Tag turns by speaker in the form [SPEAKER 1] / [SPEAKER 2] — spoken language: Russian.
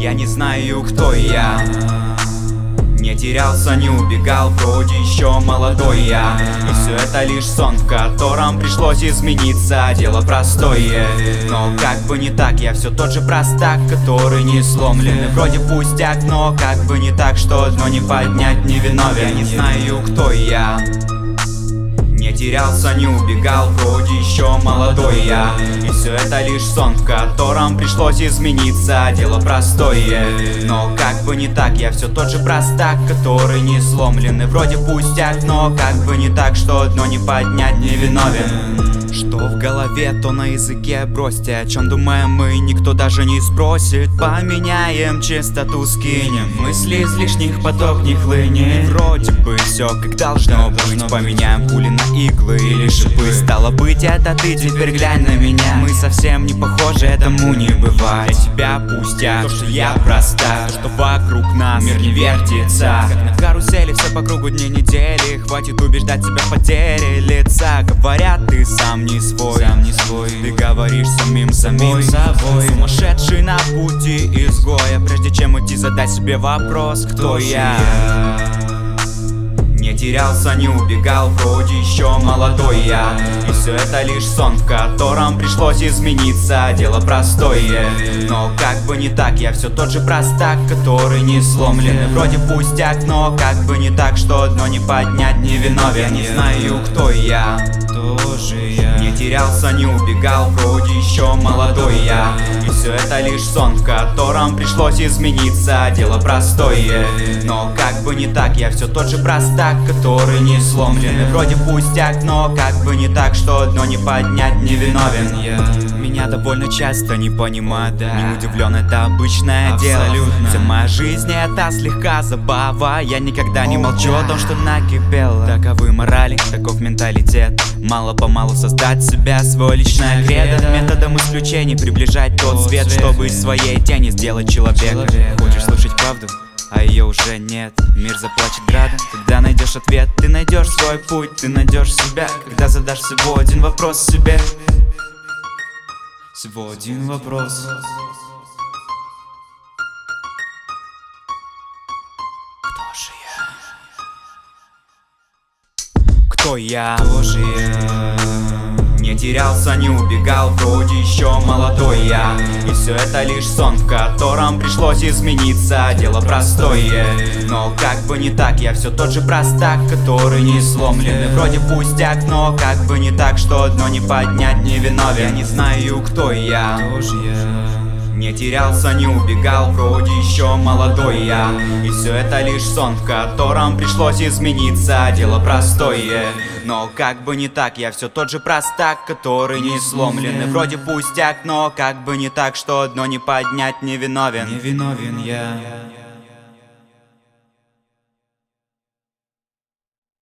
[SPEAKER 1] Я не знаю, кто я. Не терялся, не убегал, вроде еще молодой я. И все это лишь сон, в котором пришлось измениться. Дело простое, но как бы не так, я все тот же простак, который не сломлен. И вроде пустяк, но как бы не так, что дно не поднять, не виновен. Я не знаю, кто я. Не терялся, не убегал, вроде еще молодой я. И все это лишь сон, в котором пришлось измениться. Дело простое, но как бы не так, я все тот же простак, который не сломлен. И вроде пустяк, но как бы не так, что дно не поднять, не виновен. Что в голове, то на языке бросьте. О чем думаем мы, никто даже не спросит. Поменяем частоту, скинем мысли излишних, поток не хлынет. Вроде бы все как должно быть. Поменяем пули на иглы или шипы. Стало быть, это ты, теперь глянь на меня. Мы совсем не похожи, этому не бывает. Для тебя пустяк, то, что я проста, что вокруг нас мир не вертится. Как на карусели, все по кругу дни недели. Хватит убеждать себя в потере лица. Говорят, ты сам не свой, ты говоришь самим собой. Сумасшедший на пути изгоя. Прежде чем идти, задай себе вопрос, кто я. Не терялся, не убегал, вроде еще молодой я. И все это лишь сон, в котором пришлось измениться. Дело простое, но как бы не так, я все тот же простак, который не сломлен. И вроде пустяк, но как бы не так, что дно не поднять, не виновен. Я не знаю, кто я. Тоже я. Не терялся, не убегал, вроде еще молодой я. И все это лишь сон, в котором пришлось измениться. Дело простое, но как бы не так, я все тот же простак, который не сломлен. И вроде пустяк, но как бы не так, что дно не поднять, не виновен я. Меня довольно часто не понимают, да. Не удивлен, это обычное дело. Вся моя жизнь это слегка забава. Я никогда не молчу о том, что накипело. Таковы морали, таков менталитет. Мало-помалу создать себя, свой личный кредо. Методом исключений приближать тот свет, чтобы из своей тени сделать человека. Хочешь слушать правду? А ее уже нет. Мир заплачет градом. Когда найдешь ответ, ты найдешь свой путь, ты найдешь себя. Когда задашь всего один вопрос себе. Всего один вопрос. Кто же я? Кто я? Кто же я? Не терялся, не убегал, вроде еще молодой я. И все это лишь сон, в котором пришлось измениться. Дело простое, но как бы не так, я все тот же простак, который не сломлен. И вроде пустяк, но как бы не так, что дно не поднять, не виновен. Я не знаю, кто я. Тоже я. Не терялся, не убегал, вроде еще молодой я. И все это лишь сон, в котором пришлось измениться. Дело простое, но как бы не так, я все тот же простак, который не сломлен. И вроде пустяк, но как бы не так, что дно не поднять, не виновен. Не виновен я.